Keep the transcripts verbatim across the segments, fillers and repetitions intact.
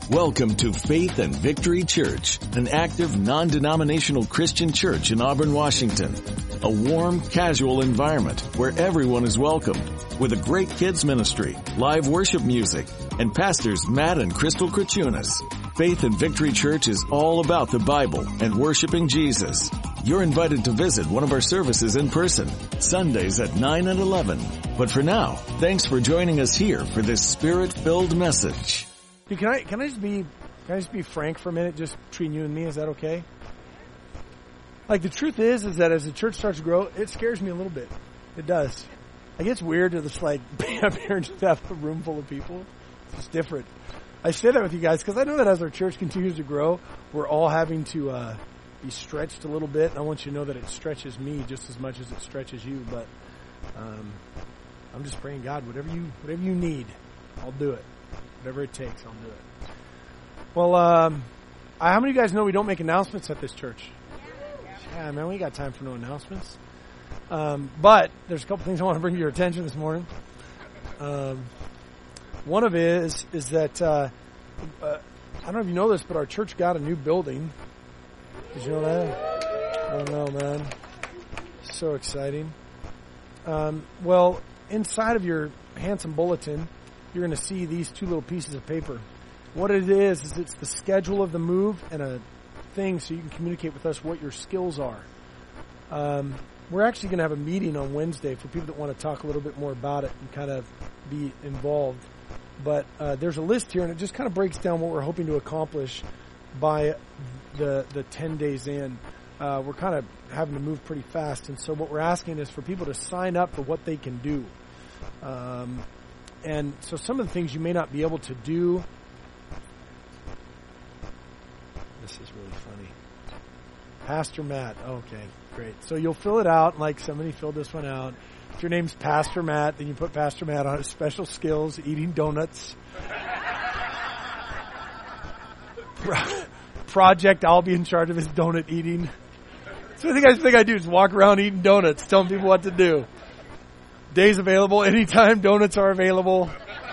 Welcome to Faith and Victory Church, an active, non-denominational Christian church in Auburn, Washington. A warm, casual environment where everyone is welcomed, with a great kids ministry, live worship music, and pastors Matt and Crystal Krachunas. Faith and Victory Church is all about the Bible and worshiping Jesus. You're invited to visit one of our services in person, Sundays at nine and eleven. But for now, thanks for joining us here for this Spirit-filled message. Dude, can I can I just be can I just be frank for a minute, just between you and me? Is that okay? Like, the truth is, is that as the church starts to grow, it scares me a little bit. It does. Like, it's weird to just like be up here and just have a room full of people. It's different. I say that with you guys because I know that as our church continues to grow, we're all having to uh, be stretched a little bit. And I want you to know that it stretches me just as much as it stretches you. But um, I'm just praying, God, whatever you whatever you need, I'll do it. Whatever it takes, I'll do it. Well, um, how many of you guys know we don't make announcements at this church? Yeah, man, we ain't got time for no announcements. Um, but there's a couple things I want to bring to your attention this morning. Um, one of it is, is that, uh, uh, I don't know if you know this, but our church got a new building. Did you know that? I don't know, man. So exciting. Um, well, inside of your handsome bulletin, you're going to see these two little pieces of paper. What it is, is it's the schedule of the move and a thing so you can communicate with us what your skills are. Um, we're actually going to have a meeting on Wednesday for people that want to talk a little bit more about it and kind of be involved. But uh, there's a list here, and it just kind of breaks down what we're hoping to accomplish by the the ten days in. Uh, we're kind of having to move pretty fast, and so what we're asking is for people to sign up for what they can do. Um, And so some of the things you may not be able to do. This is really funny. Pastor Matt. Okay, great. So you'll fill it out like somebody filled this one out. If your name's Pastor Matt, then you put Pastor Matt on it. Special skills, eating donuts. Project, I'll be in charge of his donut eating. So the guys think I do is walk around eating donuts, telling people what to do. Days available anytime. Donuts are available.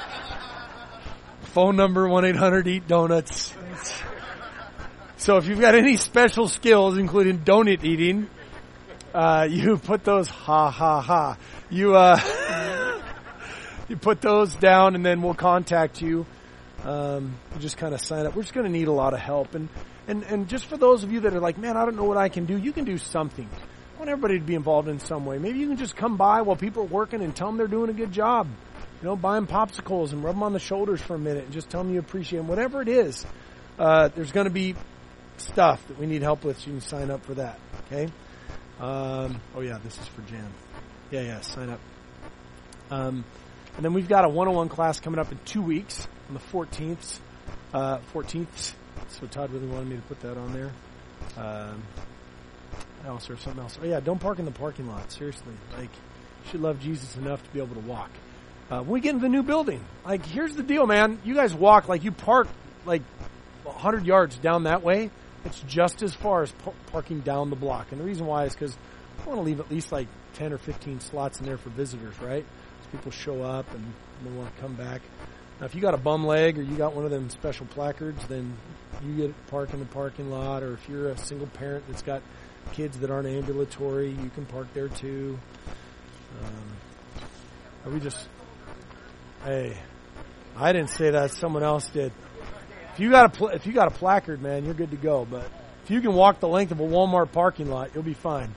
Phone number one eight hundred eat donuts. So if you've got any special skills, including donut eating, uh, you put those ha ha ha. You uh, you put those down, and then we'll contact you. Um, you just kind of sign up. We're just going to need a lot of help, and and and just for those of you that are like, man, I don't know what I can do. You can do something. I want everybody to be involved in some way. Maybe you can just come by while people are working and tell them they're doing a good job. You know, buy them popsicles and rub them on the shoulders for a minute and just tell them you appreciate them. Whatever it is, uh, there's going to be stuff that we need help with, so you can sign up for that. Okay? Um, oh, yeah, this is for Jan. Yeah, yeah, sign up. Um, and then we've got a one oh one class coming up in two weeks on the fourteenth. Uh, fourteenth. So Todd really wanted me to put that on there. Um, else or something else. Oh yeah, don't park in the parking lot. Seriously, like, you should love Jesus enough to be able to walk. Uh, when we get into the new building, like, here's the deal, man. You guys walk, like, you park like one hundred yards down that way. It's just as far as par- parking down the block. And the reason why is because I want to leave at least like ten or fifteen slots in there for visitors, right? So people show up and they want to come back. Now, if you got a bum leg or you got one of them special placards, then you get to park in the parking lot. Or if you're a single parent that's got kids that aren't ambulatory, you can park there too. Um, are we just, hey, I didn't say that, someone else did. If you got a pl- if you got a placard, man, you're good to go. But if you can walk the length of a Walmart parking lot, you'll be fine.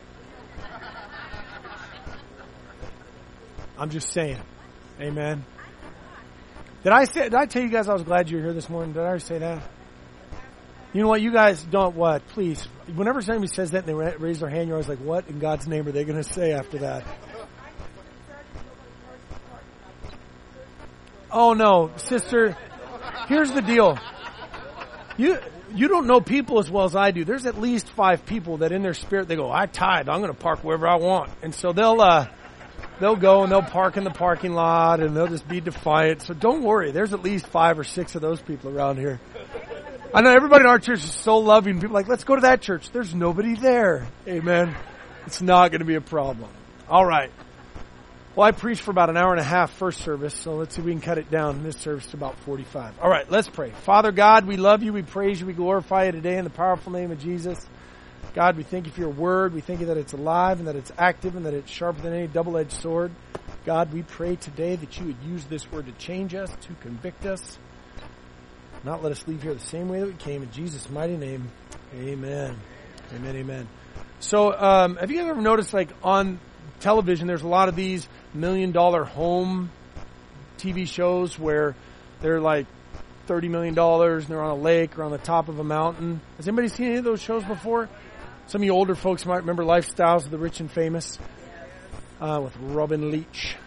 I'm just saying, amen. Did I say? Did I tell you guys I was glad you were here this morning? Did I already say that? You know what? You guys don't what? Please. Whenever somebody says that and they raise their hand, you're always like, what in God's name are they going to say after that? Oh, no. Sister, here's the deal. You you don't know people as well as I do. There's at least five people that in their spirit, they go, I tithe. I'm going to park wherever I want. And so they'll uh, they'll go and they'll park in the parking lot and they'll just be defiant. So don't worry. There's at least five or six of those people around here. I know everybody in our church is so loving. People are like, let's go to that church. There's nobody there. Amen. It's not going to be a problem. All right. Well, I preached for about an hour and a half first service, so let's see if we can cut it down this service to about forty-five. All right, let's pray. Father God, we love you, we praise you, we glorify you today in the powerful name of Jesus. God, we thank you for your word. We thank you that it's alive and that it's active and that it's sharper than any double-edged sword. God, we pray today that you would use this word to change us, to convict us, not let us leave here the same way that we came. In Jesus' mighty name, amen. Amen, amen. So, um, have you guys ever noticed, like, on television, there's a lot of these million-dollar home T V shows where they're, like, thirty million dollars and they're on a lake or on the top of a mountain. Has anybody seen any of those shows before? Some of you older folks might remember Lifestyles of the Rich and Famous uh, with Robin Leach.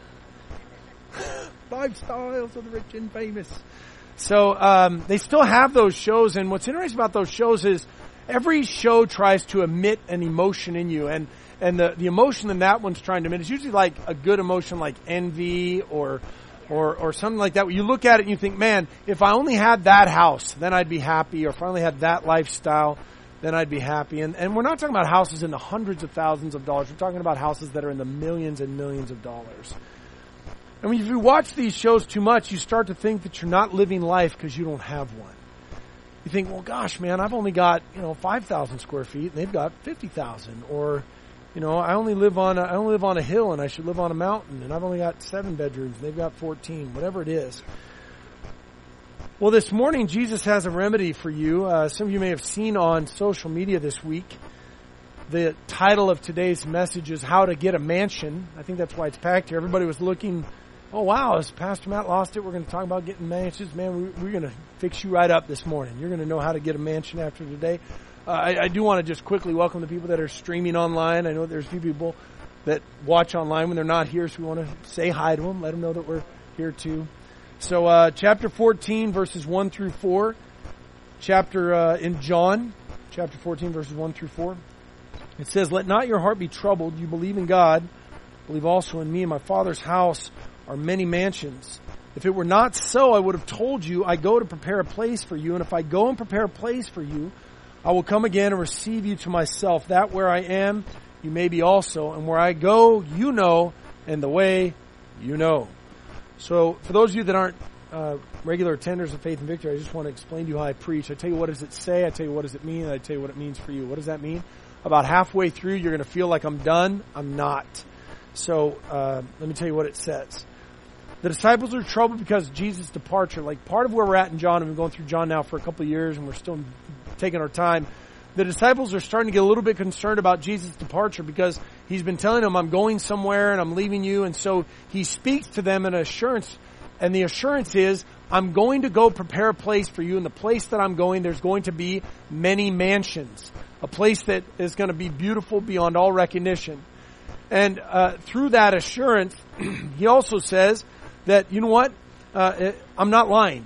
Lifestyles of the Rich and Famous. So um, they still have those shows, and what's interesting about those shows is every show tries to emit an emotion in you, and and the, the emotion that that one's trying to emit is usually like a good emotion like envy or or or something like that. Where you look at it and you think, man, if I only had that house, then I'd be happy, or if I only had that lifestyle, then I'd be happy. And and we're not talking about houses in the hundreds of thousands of dollars. We're talking about houses that are in the millions and millions of dollars. And when you watch these shows too much, you start to think that you're not living life because you don't have one. You think, well, gosh, man, I've only got, you know, five thousand square feet, and they've got fifty thousand. Or, you know, I only live on a, I only live on a hill, and I should live on a mountain, and I've only got seven bedrooms, and they've got fourteen, whatever it is. Well, this morning, Jesus has a remedy for you. Uh, some of you may have seen on social media this week. The title of today's message is How to Get a Mansion. I think that's why it's packed here. Everybody was looking, oh, wow, as Pastor Matt lost it, we're going to talk about getting mansions. Man, we, we're going to fix you right up this morning. You're going to know how to get a mansion after today. Uh, I, I do want to just quickly welcome the people that are streaming online. I know there's a few people that watch online when they're not here, so we want to say hi to them, let them know that we're here too. So uh, chapter fourteen, verses one through four. Chapter uh, in John, chapter fourteen, verses one through four. It says, let not your heart be troubled. You believe in God. Believe also in me. In my Father's house are many mansions. If it were not so, I would have told you, I go to prepare a place for you. And if I go and prepare a place for you, I will come again and receive you to myself, that where I am, you may be also. And where I go, you know, and the way, you know. So for those of you that aren't uh, regular attenders of Faith and Victory, I just want to explain to you how I preach. I tell you what does it say, I tell you what does it mean, and I tell you what it means for you. What does that mean? About halfway through, you're going to feel like I'm done. I'm not. So uh, let me tell you what it says. The disciples are troubled because of Jesus' departure. Like part of where we're at in John, and we've been going through John now for a couple of years, and we're still taking our time. The disciples are starting to get a little bit concerned about Jesus' departure because he's been telling them, I'm going somewhere and I'm leaving you. And so he speaks to them in assurance. And the assurance is, I'm going to go prepare a place for you. In the place that I'm going, there's going to be many mansions. A place that is going to be beautiful beyond all recognition. And uh, through that assurance, he also says that, you know what? Uh, I'm not lying.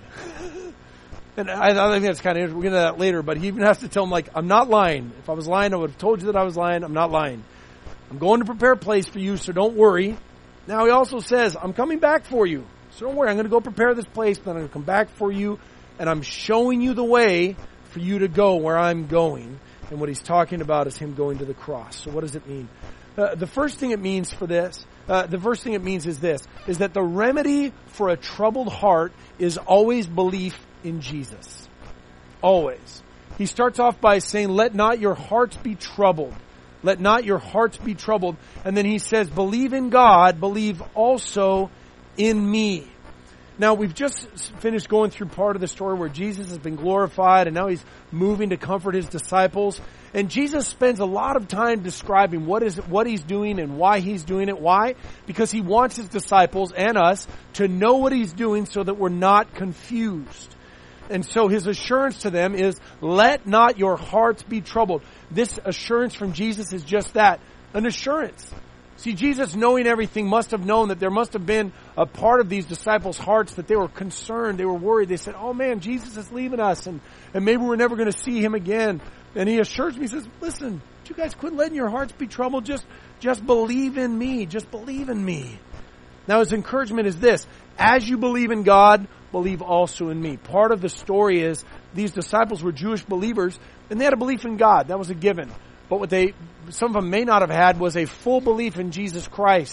And I, I think that's kind of interesting. We'll get into that later. But he even has to tell them, like, I'm not lying. If I was lying, I would have told you that I was lying. I'm not lying. I'm going to prepare a place for you, so don't worry. Now, he also says, I'm coming back for you. So don't worry. I'm going to go prepare this place, but I'm going to come back for you. And I'm showing you the way for you to go where I'm going. And what he's talking about is him going to the cross. So what does it mean? Uh, the first thing it means for this, uh, the first thing it means is this, is that the remedy for a troubled heart is always belief in Jesus. Always. He starts off by saying, let not your hearts be troubled. Let not your hearts be troubled. And then he says, believe in God, believe also in me. Now, we've just finished going through part of the story where Jesus has been glorified and now he's moving to comfort his disciples. And Jesus spends a lot of time describing what is what he's doing and why he's doing it. Why? Because he wants his disciples and us to know what he's doing so that we're not confused. And so his assurance to them is, let not your hearts be troubled. This assurance from Jesus is just that, an assurance. See, Jesus, knowing everything, must have known that there must have been a part of these disciples' hearts that they were concerned, they were worried. They said, oh man, Jesus is leaving us, and, and maybe we're never going to see him again. And he assures me, he says, listen, you guys quit letting your hearts be troubled. Just, just believe in me. Just believe in me. Now his encouragement is this: as you believe in God, believe also in me. Part of the story is these disciples were Jewish believers, and they had a belief in God. That was a given. But what they, some of them may not have had was a full belief in Jesus Christ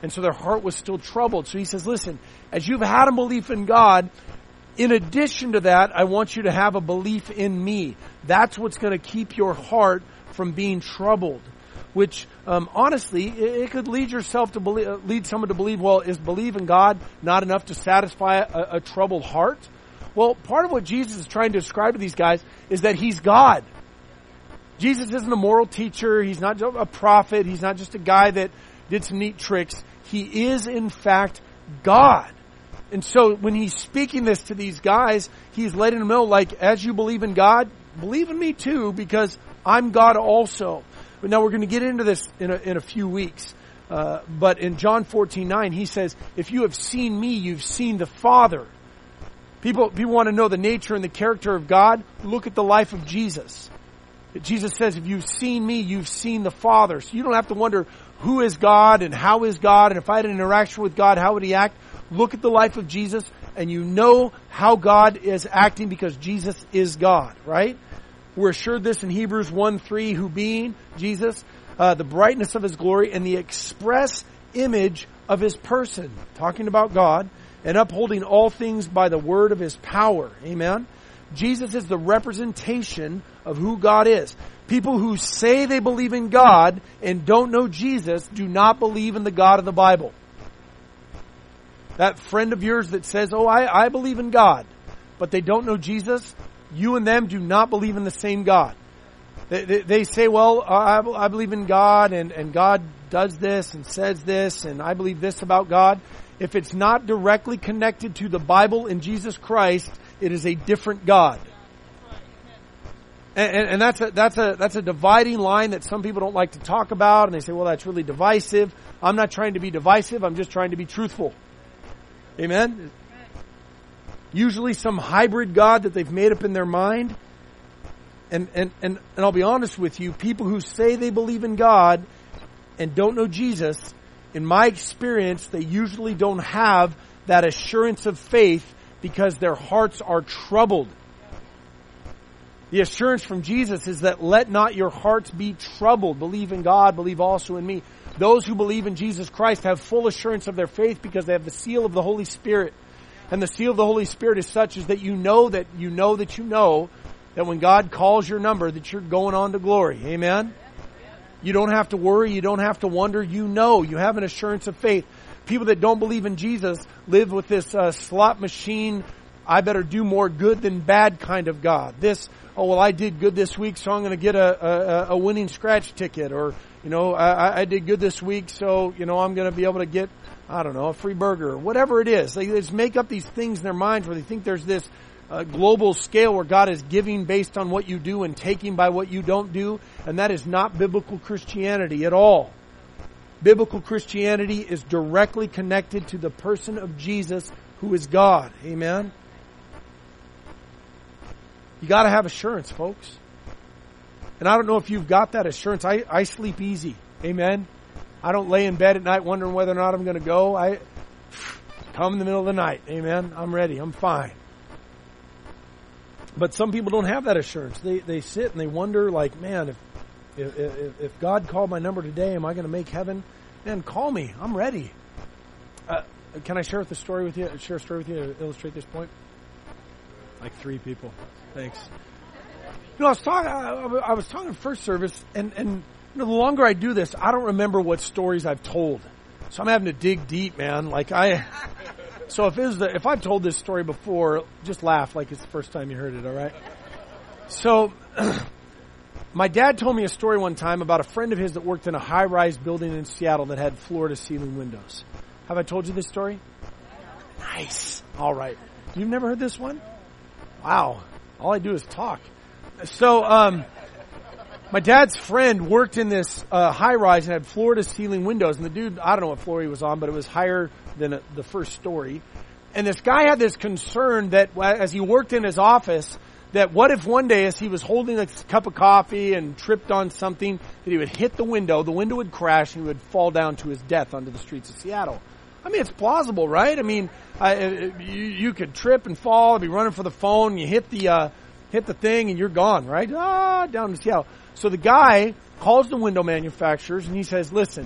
And so their heart was still troubled. So he says, listen, as you've had a belief in God, in addition to that, I want you to have a belief in me. That's what's going to keep your heart from being troubled. Which, um, honestly, it, it could lead yourself to believe, uh, lead someone to believe, well, is believe in God not enough to satisfy a, a troubled heart? Well, part of what Jesus is trying to describe to these guys is that He's God. Jesus isn't a moral teacher. He's not a prophet. He's not just a guy that did some neat tricks. He is, in fact, God. And so when He's speaking this to these guys, He's letting them know, like, as you believe in God, believe in me too, because I'm God also. But now we're going to get into this in a, in a few weeks. Uh, but in John fourteen nine, He says, if you have seen me, you've seen the Father. People, people want to know the nature and the character of God. Look at the life of Jesus. Jesus says, if you've seen me, you've seen the Father. So you don't have to wonder who is God and how is God, and if I had an interaction with God, how would He act? Look at the life of Jesus, and you know how God is acting because Jesus is God, right? We're assured this in Hebrews one three, who being Jesus, uh, the brightness of His glory and the express image of His person, talking about God, and upholding all things by the word of His power. Amen? Jesus is the representation of who God is. People who say they believe in God and don't know Jesus do not believe in the God of the Bible. That friend of yours that says, oh, I, I believe in God, but they don't know Jesus, you and them do not believe in the same God. They, they, they say, well, I, I believe in God, and, and God does this and says this, and I believe this about God. If it's not directly connected to the Bible and Jesus Christ, it is a different God. And, and, and that's a, that's a, that's a dividing line that some people don't like to talk about, and they say, well, that's really divisive. I'm not trying to be divisive, I'm just trying to be truthful. Amen? Usually some hybrid God that they've made up in their mind. And, and, and, and I'll be honest with you, people who say they believe in God and don't know Jesus, in my experience, they usually don't have that assurance of faith because their hearts are troubled. The assurance from Jesus is that let not your hearts be troubled. Believe in God, believe also in me. Those who believe in Jesus Christ have full assurance of their faith because they have the seal of the Holy Spirit. And the seal of the Holy Spirit is such as that you know that you know that you know that when God calls your number that you're going on to glory. Amen? You don't have to worry. You don't have to wonder. You know. You have an assurance of faith. People that don't believe in Jesus live with this uh, slot machine, I better do more good than bad kind of God. This, oh, well, I did good this week, so I'm going to get a, a, a winning scratch ticket. Or, you know, I, I did good this week, so, you know, I'm going to be able to get, I don't know, a free burger or whatever it is. They just make up these things in their minds where they think there's this uh, global scale where God is giving based on what you do and taking by what you don't do. And that is not biblical Christianity at all. Biblical Christianity is directly connected to the person of Jesus, who is God. Amen? You got to have assurance, folks. And I don't know if you've got that assurance. I, I sleep easy. Amen? I don't lay in bed at night wondering whether or not I'm going to go. I come in the middle of the night. Amen? I'm ready. I'm fine. But some people don't have that assurance. They they sit and they wonder, like, man, if if, if, if God called my number today, am I going to make heaven? Man, call me. I'm ready. Uh, can I share the story with you? Share a story with you to illustrate this point? Like three people. Thanks. You know, I was talking. I, I was talking in first service, and and you know, the longer I do this, I don't remember what stories I've told. So I'm having to dig deep, man. Like I. So if it was the, if I've told this story before, just laugh like it's the first time you heard it. All right. So. My dad told me a story one time about a friend of his that worked in a high-rise building in Seattle that had floor-to-ceiling windows. Have I told you this story? Nice. All right. You've never heard this one? Wow. All I do is talk. So, um, my dad's friend worked in this uh, high-rise and had floor-to-ceiling windows. And the dude, I don't know what floor he was on, but it was higher than the first story. And this guy had this concern that as he worked in his office, that what if one day as he was holding a cup of coffee and tripped on something, that he would hit the window, the window would crash, and he would fall down to his death onto the streets of Seattle. I mean, it's plausible, right? I mean, I, you, you could trip and fall, be running for the phone, you hit the uh, hit the thing, and you're gone, right? Ah, down to Seattle. So the guy calls the window manufacturers, and he says, listen,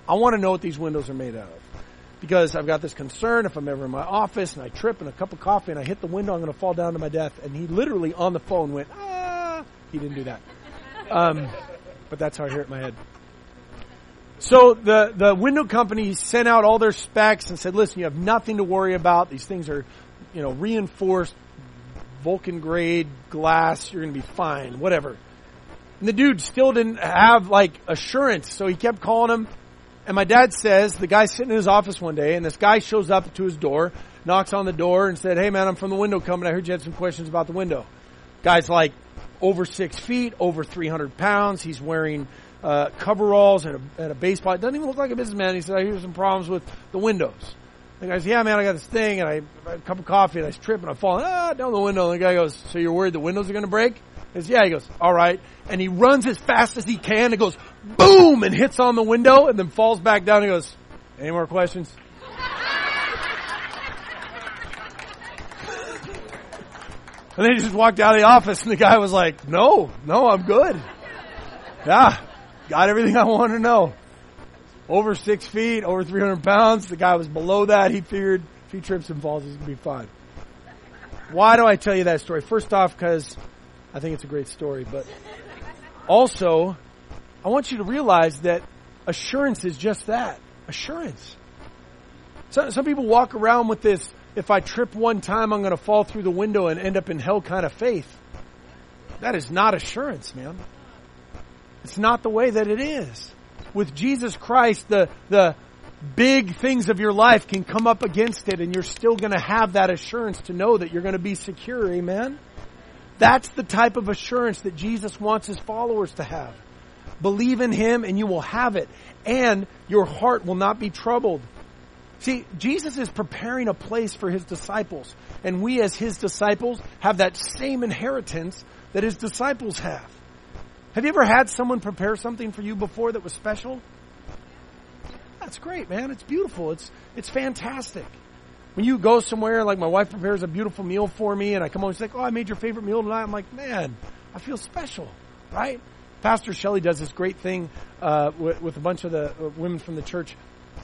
I want to know what these windows are made out of. Because I've got this concern, if I'm ever in my office and I trip and a cup of coffee and I hit the window, I'm going to fall down to my death. And he literally on the phone went, ah. He didn't do that. Um, but that's how I hear it in my head. So the, the window company sent out all their specs and said, listen, you have nothing to worry about. These things are, you know, reinforced, Vulcan grade glass. You're going to be fine, whatever. And the dude still didn't have like assurance. So he kept calling him. And my dad says, the guy's sitting in his office one day and this guy shows up to his door, knocks on the door and said, hey man, I'm from the window company. I heard you had some questions about the window. Guy's like over six feet, over three hundred pounds. He's wearing uh, coveralls and a, and a baseball. It doesn't even look like a businessman. He said, I hear some problems with the windows. The guy says, yeah man, I got this thing and I, I had a cup of coffee and I trip and I fall ah, down the window. And the guy goes, so you're worried the windows are going to break? He goes, yeah. He goes, all right. And he runs as fast as he can and goes, boom, and hits on the window and then falls back down. He goes, any more questions? And then he just walked out of the office and the guy was like, no, no, I'm good. Yeah, got everything I wanted to know. Over six feet, over three hundred pounds. The guy was below that. He figured if he trips and falls, he's going to be fine. Why do I tell you that story? First off, because I think it's a great story. But also, I want you to realize that assurance is just that. Assurance. Some, some people walk around with this, if I trip one time, I'm going to fall through the window and end up in hell kind of faith. That is not assurance, man. It's not the way that it is. With Jesus Christ, the, the big things of your life can come up against it and you're still going to have that assurance to know that you're going to be secure. Amen? That's the type of assurance that Jesus wants his followers to have. Believe in him and you will have it. And your heart will not be troubled. See, Jesus is preparing a place for his disciples. And we as his disciples have that same inheritance that his disciples have. Have you ever had someone prepare something for you before that was special? That's great, man. It's beautiful. It's it's fantastic. When you go somewhere, like my wife prepares a beautiful meal for me, and I come home and she's like, oh, I made your favorite meal tonight. I'm like, man, I feel special, right? Pastor Shelley does this great thing uh, with, with a bunch of the uh, women from the church.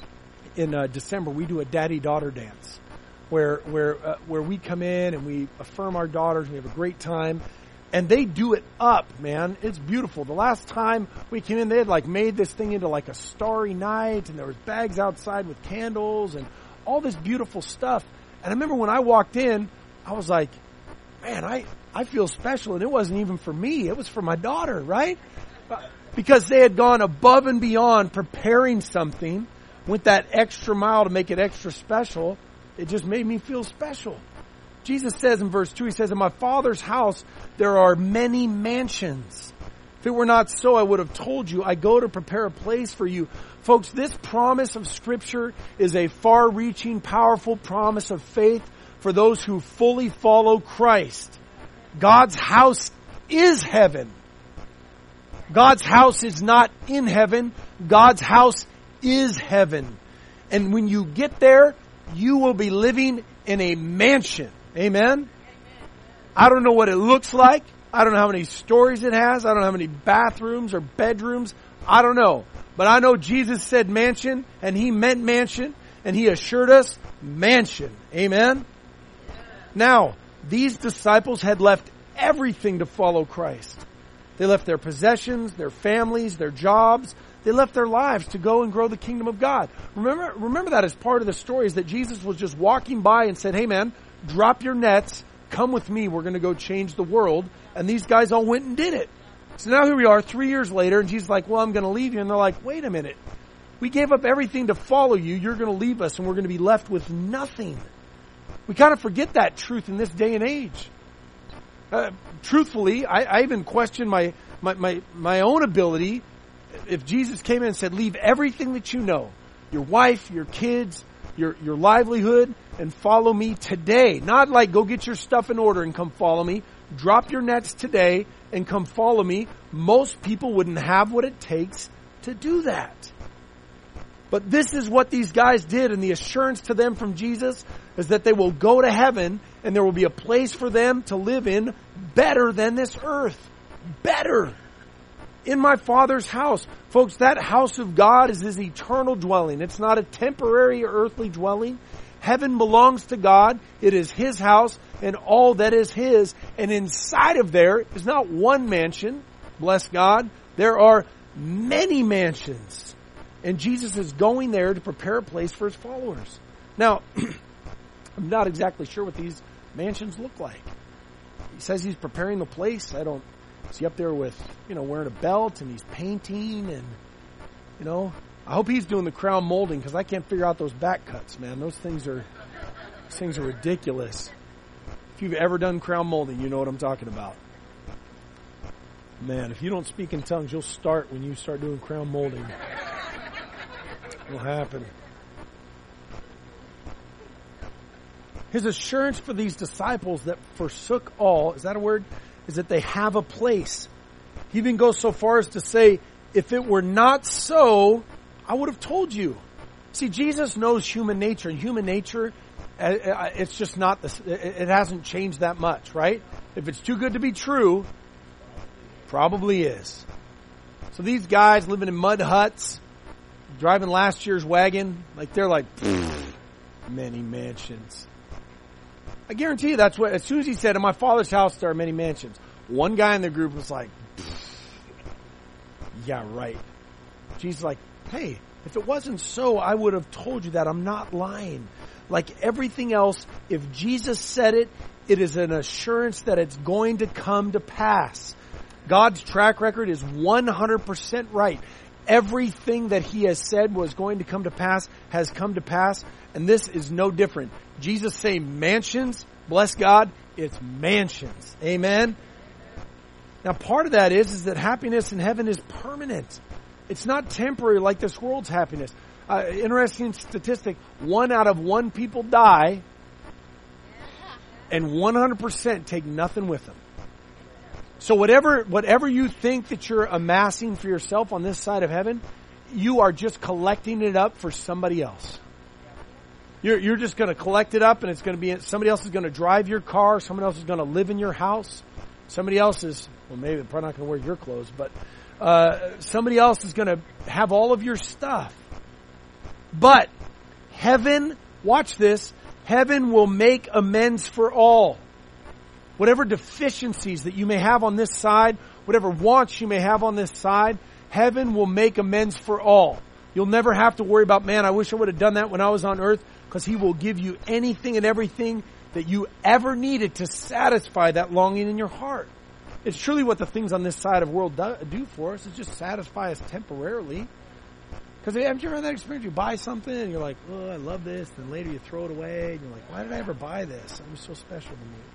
In uh, December, we do a daddy-daughter dance where where uh, where we come in and we affirm our daughters, and we have a great time. And they do it up, man. It's beautiful. The last time we came in, they had like made this thing into like a starry night, and there was bags outside with candles and all this beautiful stuff. And I remember when I walked in, I was like, man, I, I feel special. And it wasn't even for me. It was for my daughter, right? Because they had gone above and beyond preparing something, went that extra mile to make it extra special. It just made me feel special. Jesus says in verse two, he says, in my Father's house there are many mansions. If it were not so, I would have told you, I go to prepare a place for you. Folks, this promise of Scripture is a far-reaching, powerful promise of faith for those who fully follow Christ. God's house is heaven. God's house is not in heaven. God's house is heaven. And when you get there, you will be living in a mansion. Amen? Amen? I don't know what it looks like. I don't know how many stories it has. I don't know how many bathrooms or bedrooms. I don't know. But I know Jesus said mansion, and he meant mansion, and he assured us mansion. Amen? Yeah. Now, these disciples had left everything to follow Christ. They left their possessions, their families, their jobs. They left their lives to go and grow the kingdom of God. Remember, remember that as part of the story is that Jesus was just walking by and said, hey man, drop your nets, come with me, we're going to go change the world. And these guys all went and did it. So now here we are three years later, and Jesus is like, well, I'm going to leave you. And they're like, wait a minute. We gave up everything to follow you. You're going to leave us, and we're going to be left with nothing. We kind of forget that truth in this day and age. Uh, truthfully, I, I even question my, my, my, my own ability. If Jesus came in and said, leave everything that you know, your wife, your kids, your, your livelihood, and follow me today. Not like go get your stuff in order and come follow me. Drop your nets today and come follow me. Most people wouldn't have what it takes to do that. But this is what these guys did, and the assurance to them from Jesus is that they will go to heaven and there will be a place for them to live in better than this earth. Better. in my Father's house. Folks, that house of God is His eternal dwelling. It's not a temporary or earthly dwelling. Heaven belongs to God. It is His house and all that is His. And inside of there is not one mansion. Bless God. There are many mansions. And Jesus is going there to prepare a place for His followers. Now, I'm not exactly sure what these mansions look like. He says He's preparing the place. I don't, is he up there with, you know, wearing a belt and he's painting and, you know, I hope he's doing the crown molding because I can't figure out those back cuts, man. Those things are, those things are ridiculous. If you've ever done crown molding, you know what I'm talking about. Man, if you don't speak in tongues, you'll start when you start doing crown molding. It'll happen. His assurance for these disciples that forsook all, is that a word? Is that they have a place. He even goes so far as to say, if it were not so, I would have told you. See, Jesus knows human nature, and human nature, it's just not, this, it hasn't changed that much, right? If it's too good to be true, probably is. So these guys living in mud huts, driving last year's wagon, like they're like, many mansions. I guarantee you that's what, as soon as he said, in my Father's house there are many mansions, one guy in the group was like, yeah, right. Jesus is like, hey, if it wasn't so, I would have told you that. I'm not lying. Like everything else, if Jesus said it, it is an assurance that it's going to come to pass. God's track record is one hundred percent right. Everything that He has said was going to come to pass has come to pass, and this is no different. Jesus saying mansions, bless God, it's mansions. Amen? Now part of that is, is that happiness in heaven is permanent. It's not temporary like this world's happiness. Uh, interesting statistic, one out of one people die, and one hundred percent take nothing with them. So whatever whatever you think that you're amassing for yourself on this side of heaven, you are just collecting it up for somebody else. You're you're just going to collect it up, and it's going to be somebody else is going to drive your car, somebody else is going to live in your house, somebody else is well maybe they're probably not going to wear your clothes, but uh, somebody else is going to have all of your stuff. But heaven, watch this, heaven will make amends for all. Whatever deficiencies that you may have on this side, whatever wants you may have on this side, heaven will make amends for all. You'll never have to worry about, man, I wish I would have done that when I was on earth, because He will give you anything and everything that you ever needed to satisfy that longing in your heart. It's truly what the things on this side of the world do, do for us, is just satisfy us temporarily. Because haven't you ever had that experience? You buy something and you're like, oh, I love this. Then later you throw it away and you're like, why did I ever buy this? It was so special to me.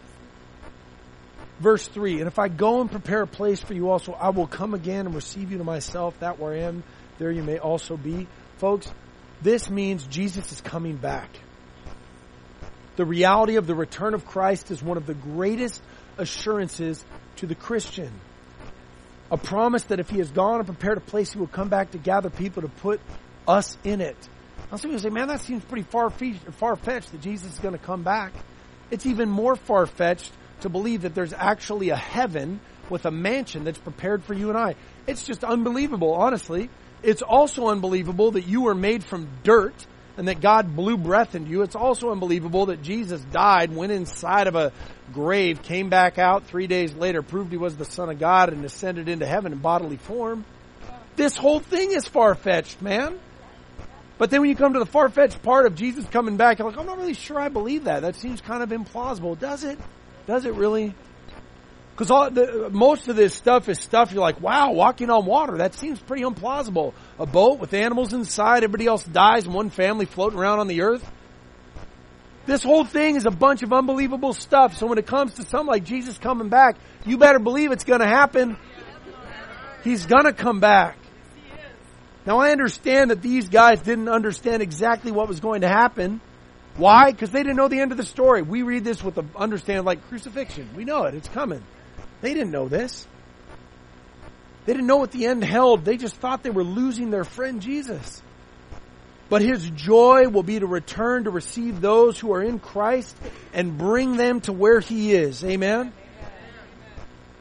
Verse three, and if I go and prepare a place for you also, I will come again and receive you to myself, that where I am, there you may also be. Folks, this means Jesus is coming back. The reality of the return of Christ is one of the greatest assurances to the Christian. A promise that if He has gone and prepared a place, He will come back to gather people to put us in it. Now some people say, man, that seems pretty far-fetched that Jesus is going to come back. It's even more far-fetched to believe that there's actually a heaven with a mansion that's prepared for you and I. It's just unbelievable, honestly. It's also unbelievable that you were made from dirt and that God blew breath into you. It's also unbelievable that Jesus died, went inside of a grave, came back out three days later, proved He was the Son of God, and ascended into heaven in bodily form. This whole thing is far-fetched, man. But then when you come to the far-fetched part of Jesus coming back, you're like, I'm not really sure I believe that. That seems kind of implausible. Does it? Does it really? Because all the, most of this stuff is stuff you're like, wow, walking on water. That seems pretty implausible. A boat with animals inside, everybody else dies, and one family floating around on the earth. This whole thing is a bunch of unbelievable stuff. So when it comes to something like Jesus coming back, you better believe it's going to happen. He's going to come back. Now I understand that these guys didn't understand exactly what was going to happen. Why? Because they didn't know the end of the story. We read this with the understand like crucifixion. We know it. It's coming. They didn't know this. They didn't know what the end held. They just thought they were losing their friend Jesus. But His joy will be to return to receive those who are in Christ and bring them to where He is. Amen?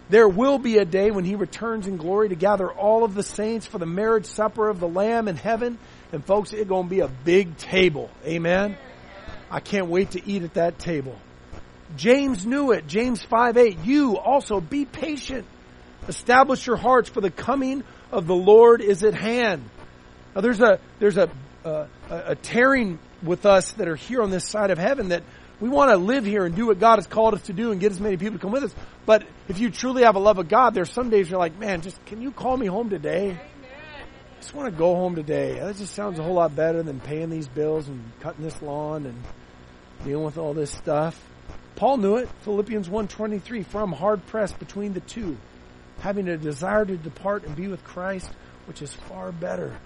There will be a day when he returns in glory to gather all of the saints for the marriage supper of the Lamb in heaven. And folks, it's going to be a big table. Amen? I can't wait to eat at that table. James knew it. James five eight. You also be patient. Establish your hearts, for the coming of the Lord is at hand. Now there's a, there's a, a, a tearing with us that are here on this side of heaven, that we want to live here and do what God has called us to do and get as many people to come with us. But if you truly have a love of God, there's some days you're like, man, just can you call me home today? I just want to go home today. That just sounds a whole lot better than paying these bills and cutting this lawn and dealing with all this stuff. Paul knew it. Philippians one twenty-three, for I'm hard pressed between the two, having a desire to depart and be with Christ, which is far better.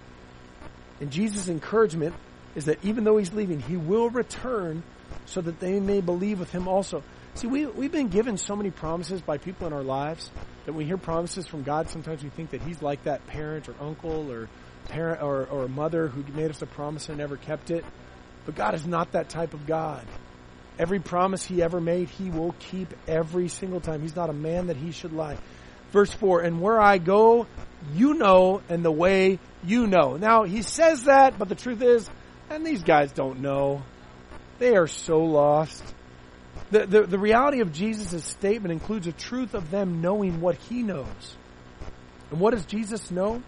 And Jesus' encouragement is that even though he's leaving, he will return so that they may believe with him also. See, we, we've been given so many promises by people in our lives that when we hear promises from God, sometimes we think that he's like that parent or uncle or parent or, or mother who made us a promise and never kept it. But God is not that type of God. Every promise he ever made, he will keep every single time. He's not a man that he should lie. Verse four, and where I go, you know, and the way you know. Now, he says that, but the truth is, and these guys don't know. They are so lost. The, the, the reality of Jesus' statement includes a truth of them knowing what he knows. And what does Jesus know?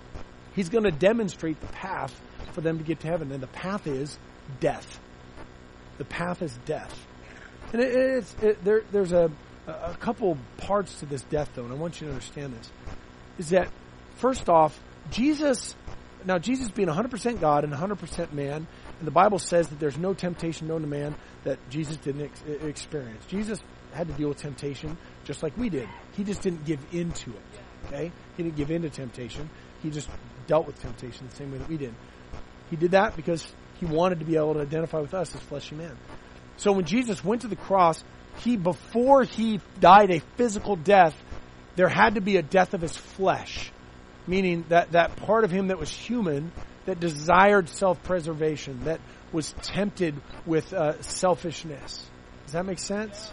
He's going to demonstrate the path for them to get to heaven. And the path is death. The path is death. And it, it's, it, there, there's a, a couple parts to this death, though, and I want you to understand this. Is that, first off, Jesus, now Jesus being one hundred percent God and one hundred percent man, and the Bible says that there's no temptation known to man that Jesus didn't ex- experience. Jesus had to deal with temptation just like we did. He just didn't give in to it. Okay? He didn't give in to temptation. He just dealt with temptation the same way that we did. He did that because he wanted to be able to identify with us as fleshy man. So when Jesus went to the cross, he, before he died a physical death, there had to be a death of his flesh. Meaning that, that part of him that was human, that desired self-preservation, that was tempted with uh, selfishness. Does that make sense?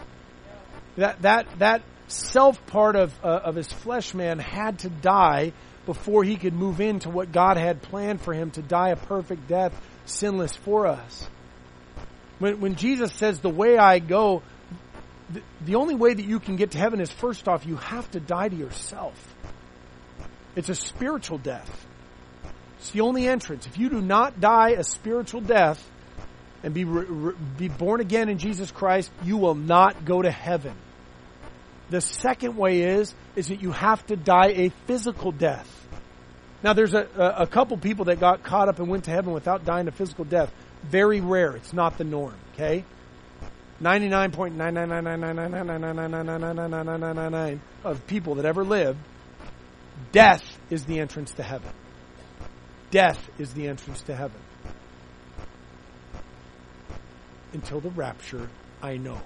That that that self part of uh, of his flesh man had to die before he could move into what God had planned for him, to die a perfect death, sinless for us. When when Jesus says, the way I go, the, the only way that you can get to heaven is, first off, you have to die to yourself. It's a spiritual death. It's the only entrance. If you do not die a spiritual death and be re, re, be born again in Jesus Christ, you will not go to heaven. The second way is, is that you have to die a physical death. Now there's a, a, a couple people that got caught up and went to heaven without dying a physical death. Very rare. It's not the norm, okay? ninety-nine point nine nine nine nine nine nine nine nine nine nine nine nine nine nine nine nine nine of people that ever lived, death is the entrance to heaven. Death is the entrance to heaven. Until the rapture, I know.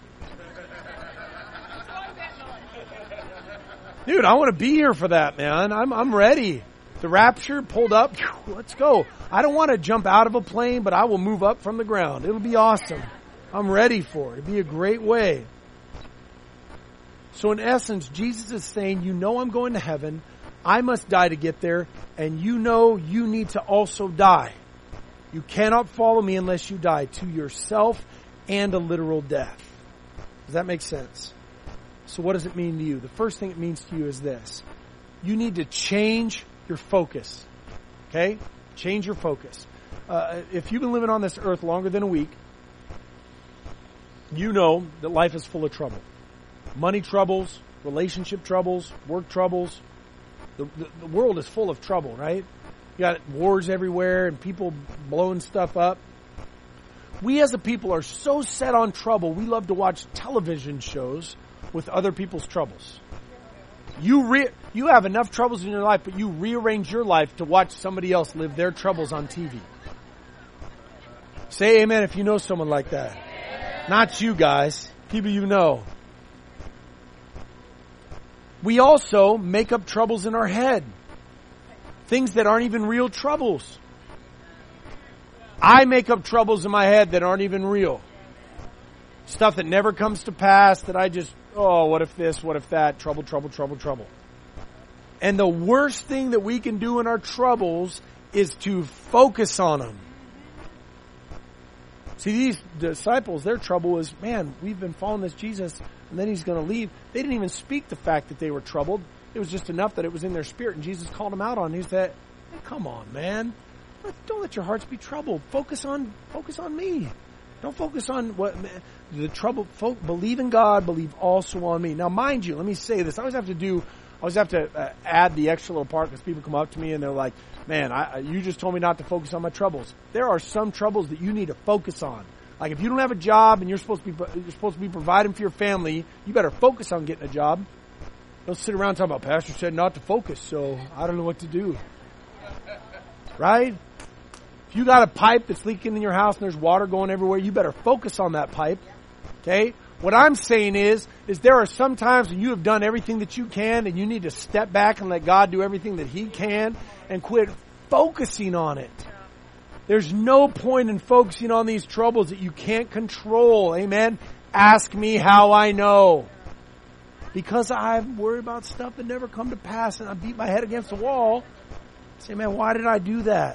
Dude, I want to be here for that, man. I'm I'm ready. The rapture pulled up. Let's go. I don't want to jump out of a plane, but I will move up from the ground. It'll be awesome. I'm ready for it. It'll be a great way. So in essence, Jesus is saying, you know I'm going to heaven. I must die to get there. And you know you need to also die. You cannot follow me unless you die to yourself and a literal death. Does that make sense? So what does it mean to you? The first thing it means to you is this. You need to change your focus. Okay? Change your focus. Uh, if you've been living on this earth longer than a week, you know that life is full of trouble. Money troubles, relationship troubles, work troubles. The, the, the world is full of trouble, right? You got wars everywhere and people blowing stuff up. We as a people are so set on trouble, we love to watch television shows with other people's troubles. You re- you have enough troubles in your life, but you rearrange your life to watch somebody else live their troubles on T V. Say amen if you know someone like that. Not you guys, people you know. We also make up troubles in our head. Things that aren't even real troubles. I make up troubles in my head that aren't even real. Stuff that never comes to pass, that I just Oh, what if this, what if that, trouble, trouble, trouble, trouble. And the worst thing that we can do in our troubles is to focus on them. See, these disciples, their trouble was, man, we've been following this Jesus, and then he's going to leave. They didn't even speak the fact that they were troubled. It was just enough that it was in their spirit, and Jesus called them out on it. He said, hey, come on, man. Don't let your hearts be troubled. Focus on, focus on me. Don't focus on what the trouble. Folk, believe in God. Believe also on me. Now, mind you, let me say this. I always have to do. I always have to uh, add the extra little part because people come up to me and they're like, "Man, I, you just told me not to focus on my troubles." There are some troubles that you need to focus on. Like if you don't have a job and you're supposed to be you're supposed to be providing for your family, you better focus on getting a job. Don't sit around talking about Pastor said not to focus, so I don't know what to do. Right? If you got a pipe that's leaking in your house and there's water going everywhere, you better focus on that pipe. Okay? What I'm saying is, is there are some times when you have done everything that you can and you need to step back and let God do everything that He can and quit focusing on it. There's no point in focusing on these troubles that you can't control. Amen? Ask me how I know. Because I'm worried about stuff that never come to pass and I beat my head against the wall. Say, man, why did I do that?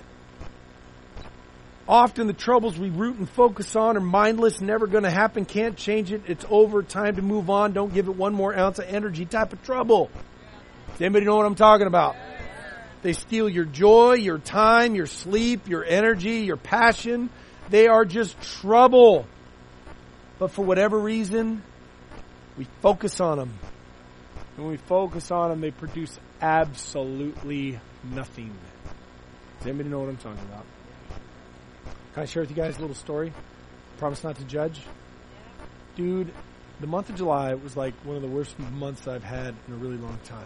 Often the troubles we root and focus on are mindless, never going to happen, can't change it, it's over, time to move on, don't give it one more ounce of energy type of trouble. Does anybody know what I'm talking about? They steal your joy, your time, your sleep, your energy, your passion. They are just trouble. But for whatever reason, we focus on them. And when we focus on them, they produce absolutely nothing. Does anybody know what I'm talking about? Can I share with you guys a little story? Promise not to judge. Dude, the month of July was like one of the worst months I've had in a really long time.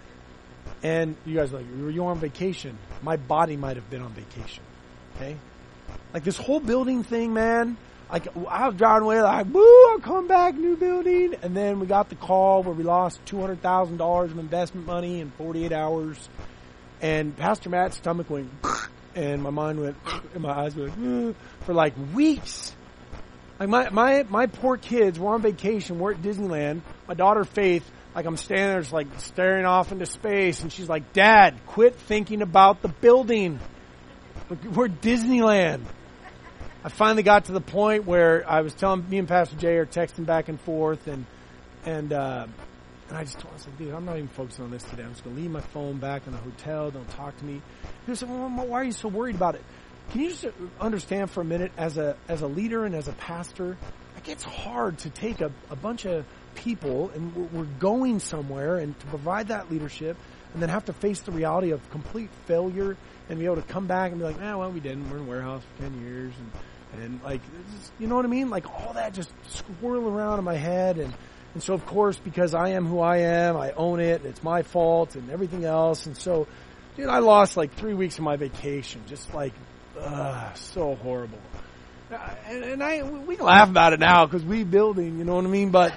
And you guys are like, were you on vacation? My body might have been on vacation. Okay? Like this whole building thing, man. Like I was driving away like, woo, I'll come back, new building. And then we got the call where we lost two hundred thousand dollars of investment money in forty-eight hours. And Pastor Matt's stomach went, and my mind went, and my eyes went, ugh, for like weeks. Like my, my, my poor kids were on vacation. We're at Disneyland. My daughter Faith, like I'm standing there just like staring off into space. And she's like, Dad, quit thinking about the building. We're at Disneyland. I finally got to the point where I was telling, me and Pastor Jay are texting back and forth. And, and, uh, and I just told him, I was like, dude, I'm not even focusing on this today. I'm just going to leave my phone back in the hotel. Don't talk to me. He said, well, why are you so worried about it? Can you just understand for a minute, as a as a leader and as a pastor, it gets hard to take a, a bunch of people and we're, we're going somewhere and to provide that leadership and then have to face the reality of complete failure and be able to come back and be like, eh, well, we didn't. We're in a warehouse for ten years. And, and like, you know what I mean? Like all that just swirl around in my head. And, and so, of course, because I am who I am, I own it. It's my fault and everything else. And so, dude, I lost like three weeks of my vacation. Just like, ugh, so horrible. And, and I, we can laugh about it now because we building, you know what I mean? But,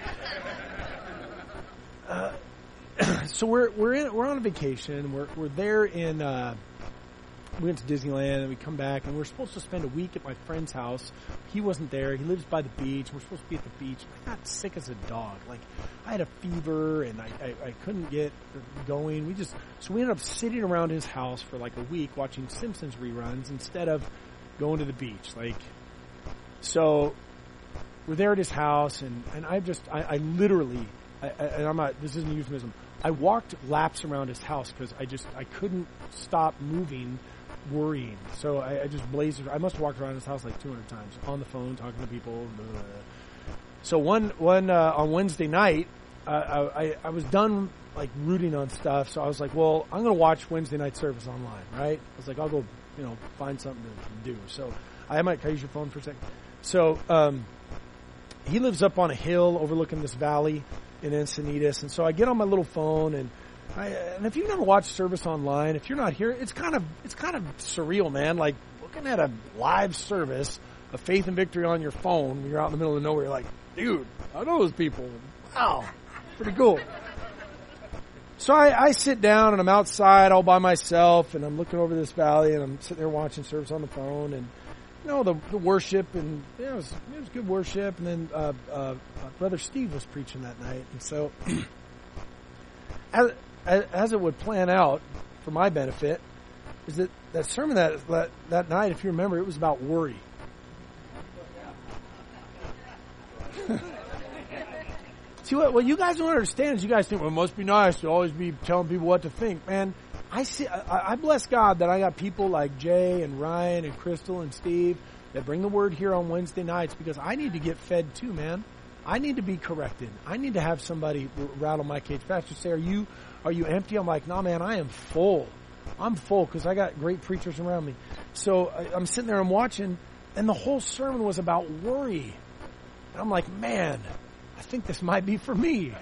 uh, so we're, we're in, we're on a vacation. We're, we're there in, uh, we went to Disneyland and we come back and we're supposed to spend a week at my friend's house. He wasn't there. He lives by the beach. We're supposed to be at the beach. I got sick as a dog. Like I had a fever and I, I, I couldn't get going. We just, so we ended up sitting around his house for like a week watching Simpsons reruns instead of going to the beach. Like, so we're there at his house and, and I just, I, I literally, I, I, and I'm not, this isn't a euphemism. I walked laps around his house because I just, I couldn't stop moving, worrying. So I, I just blazed. I must have walked around his house like two hundred times on the phone, talking to people. Blah, blah, blah. So one, one, uh, on Wednesday night, uh, I, I was done like rooting on stuff. So I was like, well, I'm going to watch Wednesday night service online, right? I was like, I'll go, you know, find something to do. So I might, can I use your phone for a second? So, um, he lives up on a hill overlooking this valley in Encinitas. And so I get on my little phone and I, and if you've never watched service online, if you're not here, it's kind of, it's kind of surreal, man. Like looking at a live service of Faith and Victory on your phone when you're out in the middle of nowhere, you're like, dude, I know those people. Wow. Pretty cool. So I, I sit down and I'm outside all by myself and I'm looking over this valley and I'm sitting there watching service on the phone and, you know, the, the worship, and yeah, it was it was good worship. And then uh, uh, Brother Steve was preaching that night, and so as, as it would plan out for my benefit, is that that sermon that, that that night, if you remember, it was about worry. See, what, what you guys don't understand is you guys think, well, it must be nice to always be telling people what to think. Man, I see. I, I bless God that I got people like Jay and Ryan and Crystal and Steve that bring the word here on Wednesday nights, because I need to get fed too, man. I need to be corrected. I need to have somebody rattle my cage. Pastor say, are you, are you empty? I'm like, nah, man, I am full. I'm full because I got great preachers around me. So I, I'm sitting there, I'm watching, and the whole sermon was about worry. And I'm like, man, I think this might be for me.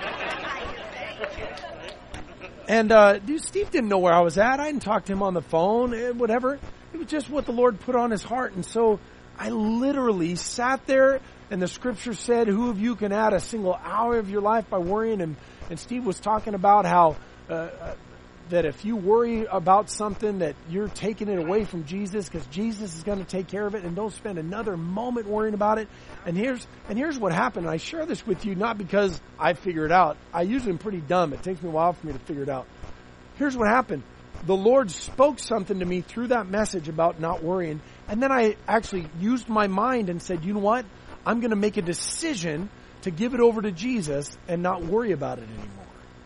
And, uh, dude, Steve didn't know where I was at. I didn't talk to him on the phone, whatever. It was just what the Lord put on his heart. And so I literally sat there, and the scripture said, who of you can add a single hour of your life by worrying? And, and Steve was talking about how, uh, that if you worry about something, that you're taking it away from Jesus, because Jesus is going to take care of it, and don't spend another moment worrying about it. And here's and here's what happened. And I share this with you not because I figure it out. I usually am pretty dumb. It takes me a while for me to figure it out. Here's what happened. The Lord spoke something to me through that message about not worrying, and then I actually used my mind and said, you know what? I'm going to make a decision to give it over to Jesus and not worry about it anymore.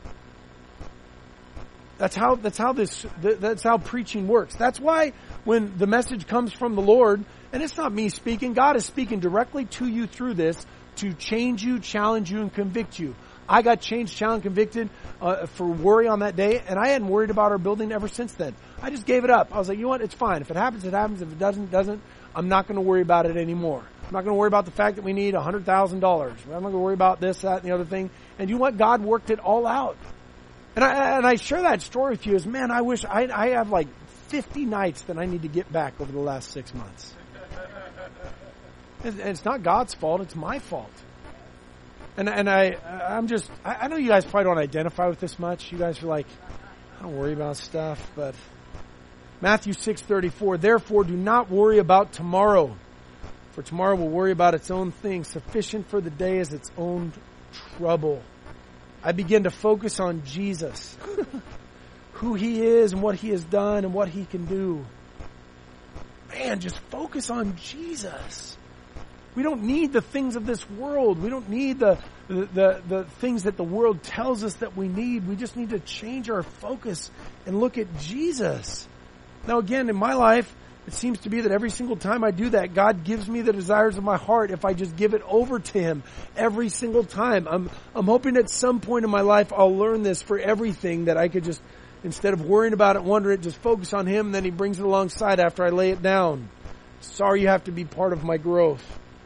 That's how, that's how this, that's how preaching works. That's why when the message comes from the Lord, and it's not me speaking, God is speaking directly to you through this to change you, challenge you, and convict you. I got changed, challenged, convicted uh, for worry on that day, and I hadn't worried about our building ever since then. I just gave it up. I was like, you know what? It's fine. If it happens, it happens. If it doesn't, it doesn't. I'm not going to worry about it anymore. I'm not going to worry about the fact that we need one hundred thousand dollars. I'm not going to worry about this, that, and the other thing. And you know what? God worked it all out. And I, and I share that story with you as, man, I wish I, I have like fifty nights that I need to get back over the last six months. And it's not God's fault. It's my fault. And, and I, I'm just, I, I know you guys probably don't identify with this much. You guys are like, I don't worry about stuff, but Matthew six thirty-four, therefore do not worry about tomorrow, for tomorrow will worry about its own things. Sufficient for the day is its own trouble. I begin to focus on Jesus, who He is and what He has done and what He can do. Man, just focus on Jesus. We don't need the things of this world. We don't need the, the, the, the things that the world tells us that we need. We just need to change our focus and look at Jesus. Now again, in my life, it seems to be that every single time I do that, God gives me the desires of my heart if I just give it over to Him every single time. I'm, I'm hoping at some point in my life I'll learn this for everything, that I could just, instead of worrying about it, wonder it, just focus on Him, and then He brings it alongside after I lay it down. Sorry you have to be part of my growth.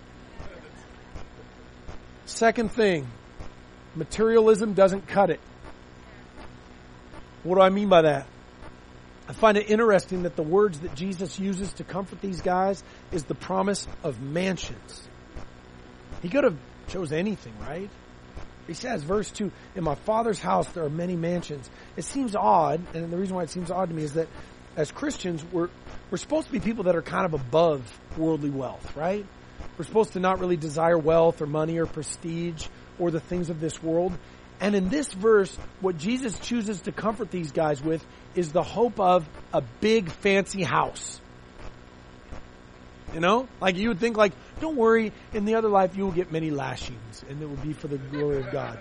Second thing, materialism doesn't cut it. What do I mean by that? I find it interesting that the words that Jesus uses to comfort these guys is the promise of mansions. He could have chose anything, right? He says, verse two, in my Father's house there are many mansions. It seems odd, and the reason why it seems odd to me is that as Christians, we're we're supposed to be people that are kind of above worldly wealth, right? We're supposed to not really desire wealth or money or prestige or the things of this world. And in this verse, what Jesus chooses to comfort these guys with is the hope of a big fancy house. You know? Like you would think like, don't worry, in the other life you will get many lashings and it will be for the glory of God.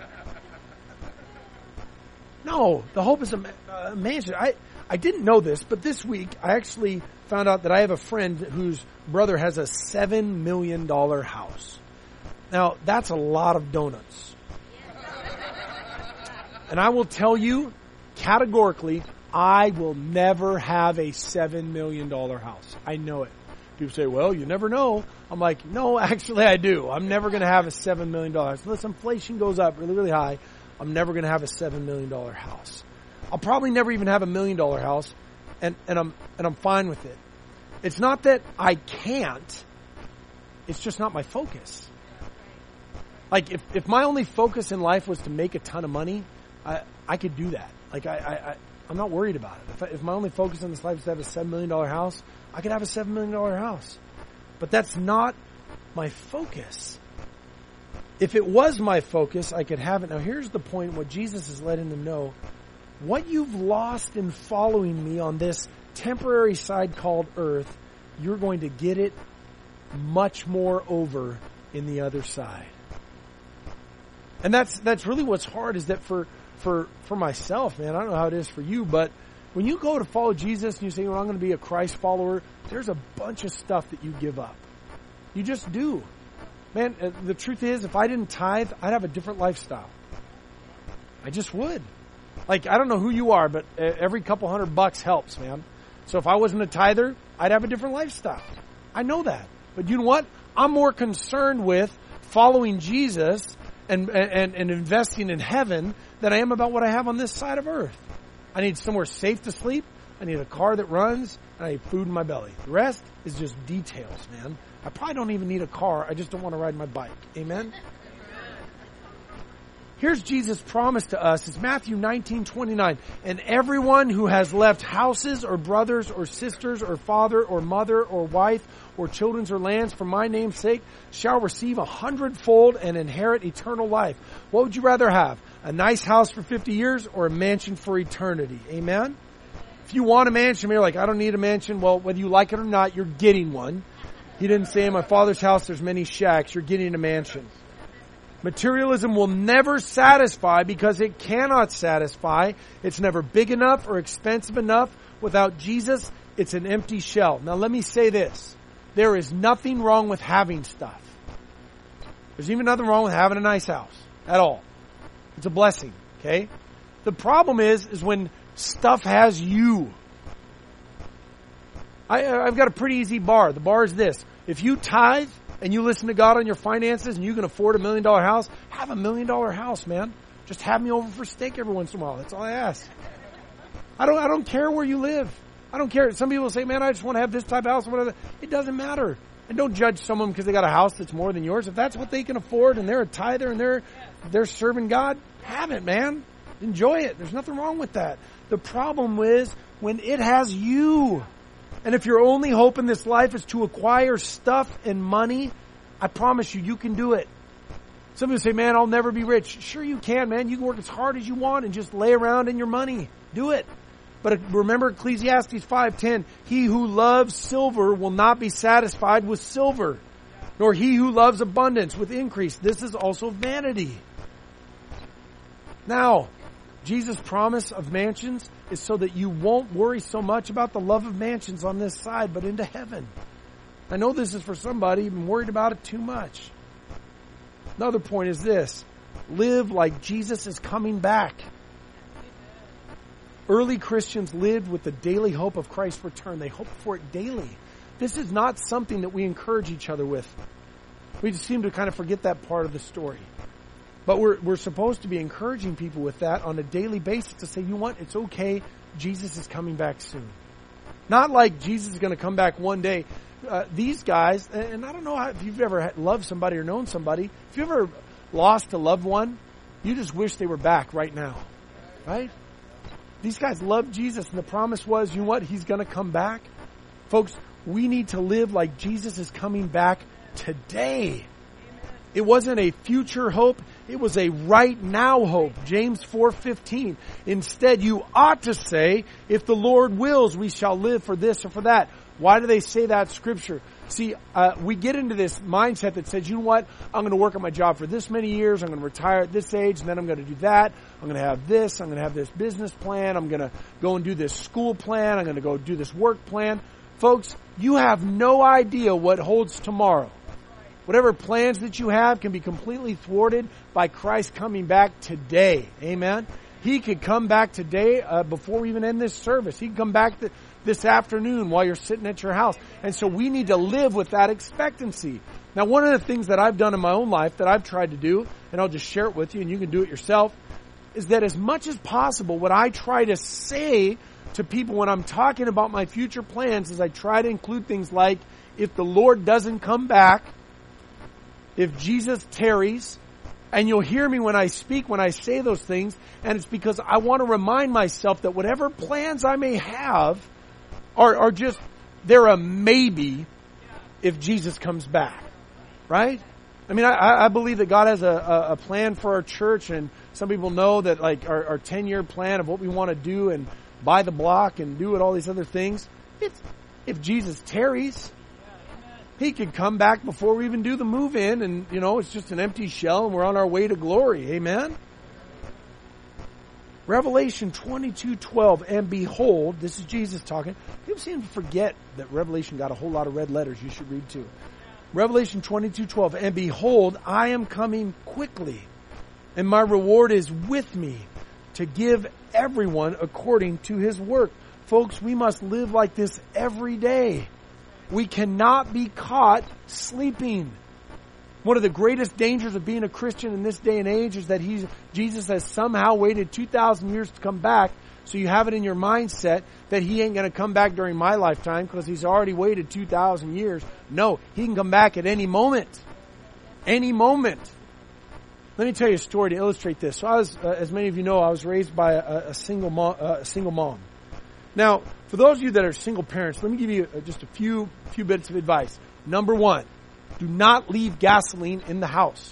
No, the hope is a, a mansion. I, I didn't know this, but this week I actually found out that I have a friend whose brother has a seven million dollars house. Now, that's a lot of donuts. And I will tell you, categorically, I will never have a seven million dollars house. I know it. People say, well, you never know. I'm like, no, actually I do. I'm never going to have a seven million dollars house. Unless inflation goes up really, really high, I'm never going to have a seven million dollars house. I'll probably never even have a million dollar house, and, and I'm and I'm fine with it. It's not that I can't. It's just not my focus. Like, if, if my only focus in life was to make a ton of money, I, I could do that. Like, I, I, I, I'm not worried about it. If, I, if my only focus in this life is to have a seven million dollars house, I could have a seven million dollars house. But that's not my focus. If it was my focus, I could have it. Now here's the point, what Jesus is letting them know. What you've lost in following me on this temporary side called earth, you're going to get it much more over in the other side. And that's that's really what's hard, is that for for for myself, man, I don't know how it is for you, but when you go to follow Jesus and you say, well, I'm going to be a Christ follower, there's a bunch of stuff that you give up. You just do. Man, the truth is, if I didn't tithe, I'd have a different lifestyle. I just would. Like, I don't know who you are, but every couple hundred bucks helps, man. So if I wasn't a tither, I'd have a different lifestyle. I know that. But you know what? I'm more concerned with following Jesus and, and, and investing in heaven than I am about what I have on this side of earth. I need somewhere safe to sleep. I need a car that runs. And I need food in my belly. The rest is just details, man. I probably don't even need a car. I just don't want to ride my bike. Amen? Here's Jesus' promise to us. It's Matthew nineteen twenty-nine. And everyone who has left houses or brothers or sisters or father or mother or wife or children or lands for my name's sake shall receive a hundredfold and inherit eternal life. What would you rather have? A nice house for fifty years or a mansion for eternity? Amen? If you want a mansion, you're like, I don't need a mansion. Well, whether you like it or not, you're getting one. He didn't say in my Father's house there's many shacks. You're getting a mansion. Materialism will never satisfy because it cannot satisfy. It's never big enough or expensive enough. Without Jesus, it's an empty shell. Now let me say this. There is nothing wrong with having stuff. There's even nothing wrong with having a nice house at all. It's a blessing, okay? The problem is, is when stuff has you. I, I've got a pretty easy bar. The bar is this. If you tithe and you listen to God on your finances and you can afford a million dollar house, have a million dollar house, man. Just have me over for steak every once in a while. That's all I ask. I don't, I don't care where you live. I don't care. Some people say, man, I just want to have this type of house or whatever. It doesn't matter. And don't judge someone because they got a house that's more than yours. If that's what they can afford and they're a tither and they're, they're serving God, have it, man. Enjoy it. There's nothing wrong with that. The problem is when it has you. And if your only hope in this life is to acquire stuff and money, I promise you, you can do it. Some people say, man, I'll never be rich. Sure you can, man. You can work as hard as you want and just lay around in your money. Do it. But remember Ecclesiastes five ten, he who loves silver will not be satisfied with silver, nor he who loves abundance with increase. This is also vanity. Now, Jesus' promise of mansions is so that you won't worry so much about the love of mansions on this side, but into heaven. I know this is for somebody who's worried about it too much. Another point is this. Live like Jesus is coming back. Early Christians lived with the daily hope of Christ's return. They hoped for it daily. This is not something that we encourage each other with. We just seem to kind of forget that part of the story. But we're we're supposed to be encouraging people with that on a daily basis to say, you know what, it's okay, Jesus is coming back soon. Not like Jesus is going to come back one day. Uh, these guys, and I don't know how, if you've ever loved somebody or known somebody, if you ever lost a loved one, you just wish they were back right now. Right? These guys loved Jesus, and the promise was, you know what, he's going to come back. Folks, we need to live like Jesus is coming back today. It wasn't a future hope. It was a right now hope. James four fifteen. Instead, you ought to say, if the Lord wills, we shall live for this or for that. Why do they say that scripture? See, uh, we get into this mindset that says, you know what? I'm going to work on my job for this many years. I'm going to retire at this age, and then I'm going to do that. I'm going to have this. I'm going to have this business plan. I'm going to go and do this school plan. I'm going to go do this work plan. Folks, you have no idea what holds tomorrow. Whatever plans that you have can be completely thwarted by Christ coming back today. Amen? He could come back today uh, before we even end this service. He could come back th- this afternoon while you're sitting at your house. And so we need to live with that expectancy. Now, one of the things that I've done in my own life that I've tried to do, and I'll just share it with you and you can do it yourself, is that as much as possible, what I try to say to people when I'm talking about my future plans is I try to include things like, if the Lord doesn't come back, if Jesus tarries, and you'll hear me when I speak, when I say those things, and it's because I want to remind myself that whatever plans I may have are, are just, they're a maybe if Jesus comes back, right? I mean, I, I believe that God has a, a plan for our church, and some people know that like our, our ten-year plan of what we want to do and buy the block and do it, all these other things. It's, if Jesus tarries, He could come back before we even do the move in, and you know, it's just an empty shell and we're on our way to glory. Amen? Revelation twenty-two twelve, and behold, this is Jesus talking. People seem to forget that Revelation got a whole lot of red letters. You should read too. Revelation twenty-two twelve, and behold, I am coming quickly, and my reward is with me to give everyone according to his work. Folks, we must live like this every day. We cannot be caught sleeping. One of the greatest dangers of being a Christian in this day and age is that he's, Jesus has somehow waited two thousand years to come back, so you have it in your mindset that He ain't going to come back during my lifetime because He's already waited two thousand years. No, He can come back at any moment. Any moment. Let me tell you a story to illustrate this. So I was, uh, as many of you know, I was raised by a, a single mom, uh, a single mom. Now, for those of you that are single parents, let me give you just a few few bits of advice. Number one, do not leave gasoline in the house.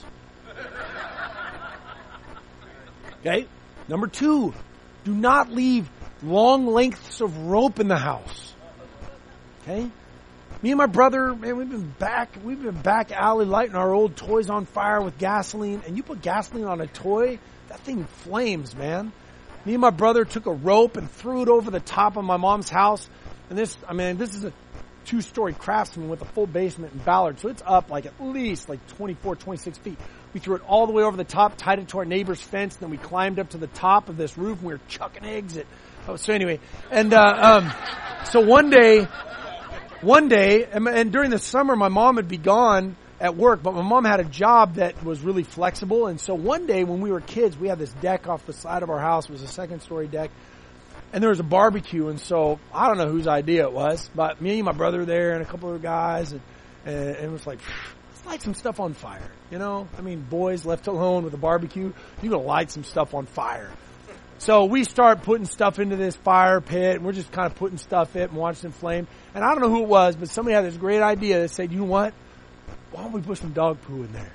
Okay? Number two, do not leave long lengths of rope in the house. Okay? Me and my brother, man, we've been back, we've been back alley lighting our old toys on fire with gasoline, and you put gasoline on a toy, that thing flames, man. Me and my brother took a rope and threw it over the top of my mom's house. And this, I mean, this is a two-story Craftsman with a full basement in Ballard. So it's up like at least like twenty-four, twenty-six feet. We threw it all the way over the top, tied it to our neighbor's fence. And then we climbed up to the top of this roof and we were chucking eggs at, oh, so anyway. And, uh, um, so one day, one day, and, and during the summer, my mom would be gone at work, but my mom had a job that was really flexible. And so one day when we were kids, we had this deck off the side of our house. It was a second story deck. And there was a barbecue. And so I don't know whose idea it was, but me and my brother there and a couple of guys, and, and it was like, let's light some stuff on fire. You know, I mean, boys left alone with a barbecue, you're going to light some stuff on fire. So we start putting stuff into this fire pit, and we're just kind of putting stuff in and watching it flame. And I don't know who it was, but somebody had this great idea that said, you know what? Why don't we put some dog poo in there?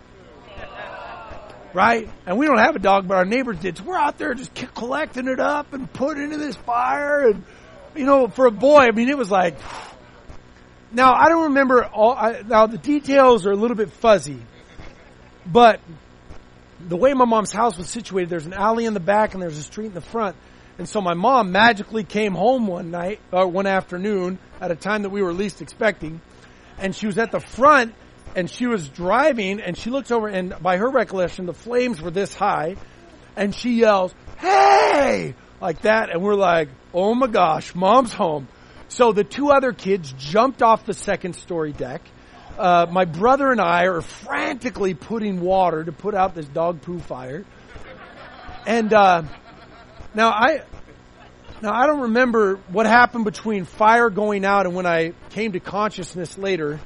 Right? And we don't have a dog, but our neighbors did. So we're out there just collecting it up and putting it into this fire. And, you know, for a boy, I mean, it was like, now I don't remember all, I, now the details are a little bit fuzzy, but the way my mom's house was situated, there's an alley in the back and there's a street in the front. And so my mom magically came home one night, or one afternoon at a time that we were least expecting. And she was at the front. And she was driving, and she looks over, and by her recollection, the flames were this high, and she yells, "Hey!" like that, and we're like, oh my gosh, Mom's home. So the two other kids jumped off the second story deck. Uh, my brother and I are frantically putting water to put out this dog poo fire. And, uh, now I, now I don't remember what happened between fire going out and when I came to consciousness later.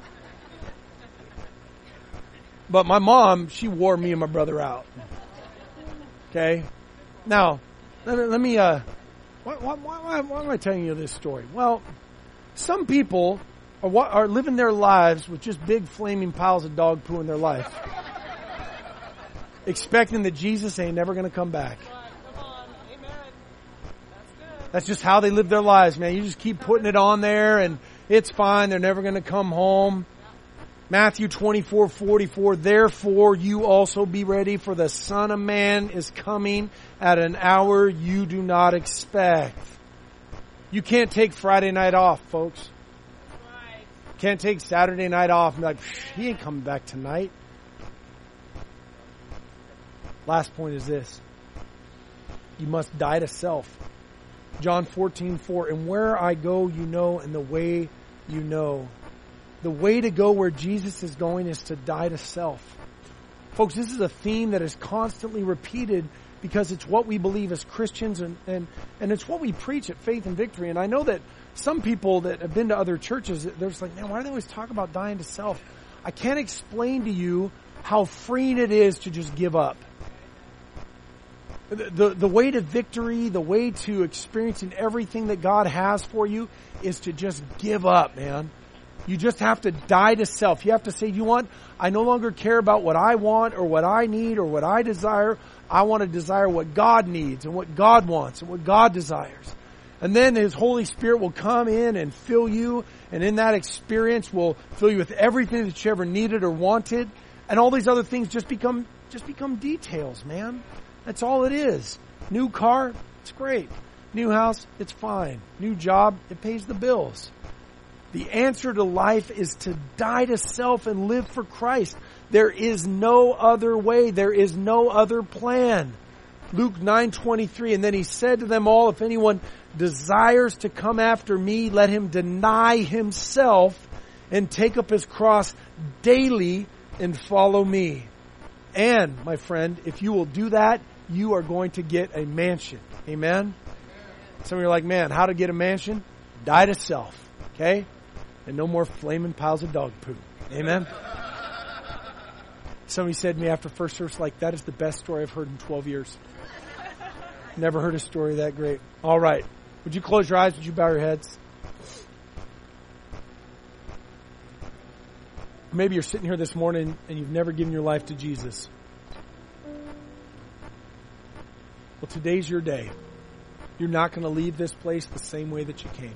But my mom, she wore me and my brother out. Okay? Now, let me, let me uh, why, why, why, why am I telling you this story? Well, some people are, are living their lives with just big flaming piles of dog poo in their life. Expecting that Jesus ain't never going to come back. That's just how they live their lives, man. You just keep putting it on there and it's fine. They're never going to come home. Matthew twenty-four forty-four, therefore you also be ready, for the Son of Man is coming at an hour you do not expect. You can't take Friday night off, folks. Can't take Saturday night off and be like, he ain't coming back tonight. Last point is this. You must die to self. John fourteen four, and where I go you know, and the way you know. The way to go where Jesus is going is to die to self. Folks, this is a theme that is constantly repeated because it's what we believe as Christians, and, and, and it's what we preach at Faith and Victory. And I know that some people that have been to other churches, they're just like, man, why do they always talk about dying to self? I can't explain to you how freeing it is to just give up. The, the, the way to victory, the way to experiencing everything that God has for you is to just give up, man. You just have to die to self. You have to say, you want, I no longer care about what I want or what I need or what I desire. I want to desire what God needs and what God wants and what God desires. And then His Holy Spirit will come in and fill you. And in that experience will fill you with everything that you ever needed or wanted. And all these other things just become, just become details, man. That's all it is. New car, it's great. New house, it's fine. New job, it pays the bills. The answer to life is to die to self and live for Christ. There is no other way. There is no other plan. Luke nine twenty-three, and then He said to them all, if anyone desires to come after me, let him deny himself and take up his cross daily and follow me. And, my friend, if you will do that, you are going to get a mansion. Amen? Some of you are like, man, how to get a mansion? Die to self. Okay? And no more flaming piles of dog poo. Amen? Somebody said to me after first service, like, that is the best story I've heard in twelve years. Never heard a story that great. All right. Would you close your eyes? Would you bow your heads? Maybe you're sitting here this morning and you've never given your life to Jesus. Well, today's your day. You're not going to leave this place the same way that you came.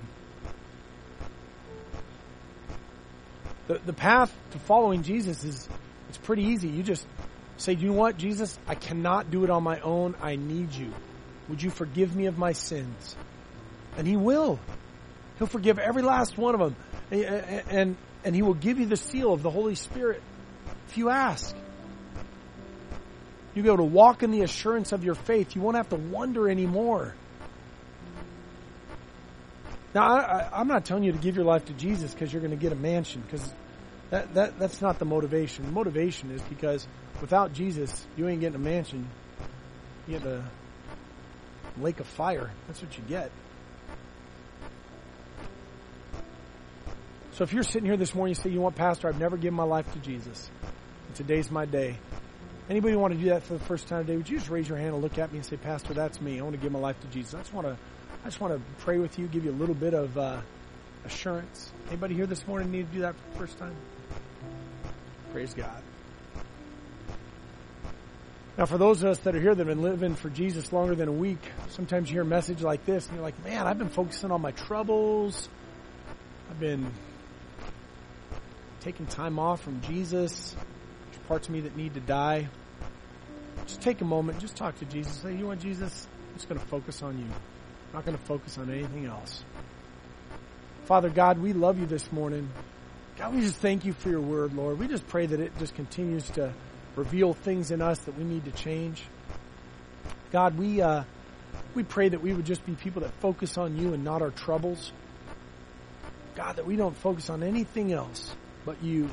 The, the path to following Jesus is, it's pretty easy. You just say, you know what, Jesus, I cannot do it on my own. I need you. Would you forgive me of my sins? And He will. He'll forgive every last one of them. And, and, and He will give you the seal of the Holy Spirit if you ask. You'll be able to walk in the assurance of your faith. You won't have to wonder anymore. Now, I, I, I'm not telling you to give your life to Jesus because you're going to get a mansion, because that, that, that's not the motivation. The motivation is because without Jesus, you ain't getting a mansion. You get a lake of fire. That's what you get. So if you're sitting here this morning, you say, you know what, Pastor, I've never given my life to Jesus. And today's my day. Anybody want to do that for the first time today? Would you just raise your hand and look at me and say, Pastor, that's me. I want to give my life to Jesus. I just want to I just want to pray with you, give you a little bit of uh, assurance. Anybody here this morning need to do that for the first time? Praise God. Now, for those of us that are here that have been living for Jesus longer than a week, sometimes you hear a message like this, and you're like, man, I've been focusing on my troubles. I've been taking time off from Jesus. There's parts of me that need to die. Just take a moment. Just talk to Jesus. Say, you know what, Jesus? I'm just going to focus on you. I'm not going to focus on anything else. Father God, we love you this morning. God, we just thank you for your word, Lord. We just pray that it just continues to reveal things in us that we need to change. God, we uh, we pray that we would just be people that focus on you and not our troubles. God, that we don't focus on anything else but you.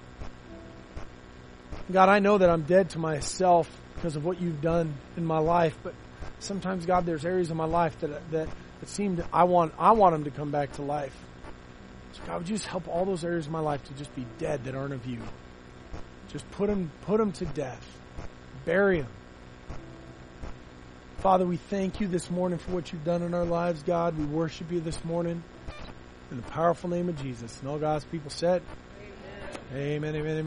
God, I know that I'm dead to myself because of what you've done in my life, but sometimes, God, there's areas of my life that that, that seem to, I want I want them to come back to life. So God, would you just help all those areas of my life to just be dead that aren't of you? Just put them, put them to death. Bury them. Father, we thank you this morning for what you've done in our lives, God. We worship you this morning in the powerful name of Jesus. And all God's people said, amen, amen, amen. amen.